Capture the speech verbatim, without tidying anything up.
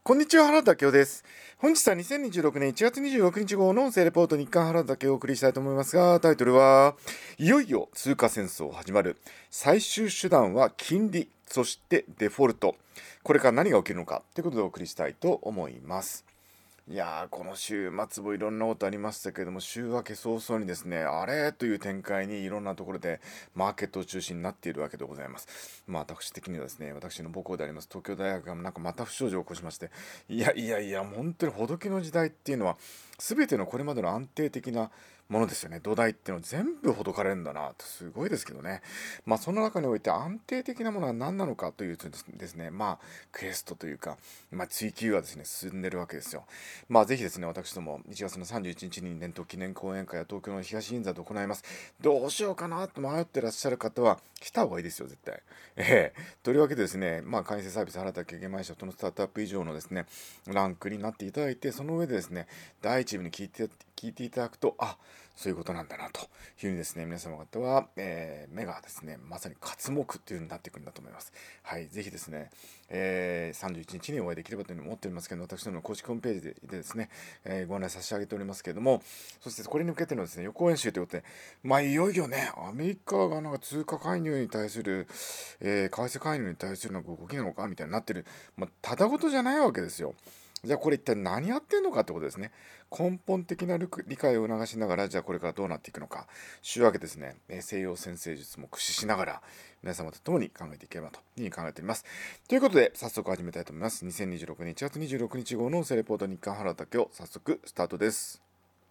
こんにちは、原田明夫です。本日はにせんにじゅうろくねんいちがつにじゅうろくにち号の音声レポート日刊原田明夫をお送りしたいと思いますが、タイトルはいよいよ通貨戦争始まる。最終手段は金利、そしてデフォルト。これから何が起きるのかということでお送りしたいと思います。いやー、この週末もいろんなことありましたけれども、週明け早々にですね、あれという展開にいろんなところでマーケットを中心になっているわけでございます。まあ私的にはですね、私の母校であります東京大学がなんかまた不祥事を起こしまして、いやいやいや、本当にほどきの時代っていうのは、全てのこれまでの安定的なものですよね。土台っていうのは全部ほどかれるんだなと、すごいですけどね。まあその中において安定的なものは何なのかというとですね、まあクエストというか、まあ追求はですね、進んでるわけですよ。まあぜひですね、私どもいちがつのさんじゅういちにちに年頭記念講演会は東京の東銀座で行います。どうしようかなと迷ってらっしゃる方は来た方がいいですよ、絶対。ええというわけでですね、まあ会員制サービス原田経験前社とのスタートアップ以上のですね、ランクになっていただいて、その上でですね、第一部に聞いて、聞いていただくと、あ、そういうことなんだなというふうにですね、皆様方は、えー目がですね、まさに活目という風になっていくんだと思います。はい、ぜひですね、えーさんじゅういちにちにお会いできればというふうに思っておりますけど、私どもの公式ホームページででですね、えーご案内差し上げておりますけれども、そしてこれに向けてのですね、予行演習ということで、まあいよいよね、アメリカがなんか通貨介入に対する、えー為替介入に対するなんか動きなのかみたいになってる、まあ、ただごとじゃないわけですよ。じゃあこれ一体何やってんのかってことですね。根本的な理解を促しながら、じゃあこれからどうなっていくのか。週明けですね、西洋先生術も駆使しながら、皆様と共に考えていければというふうに考えております。ということで、早速始めたいと思います。にせんにじゅうろくねんいちがつにじゅうろくにち号の音声レポート日刊原田今日、早速スタートです。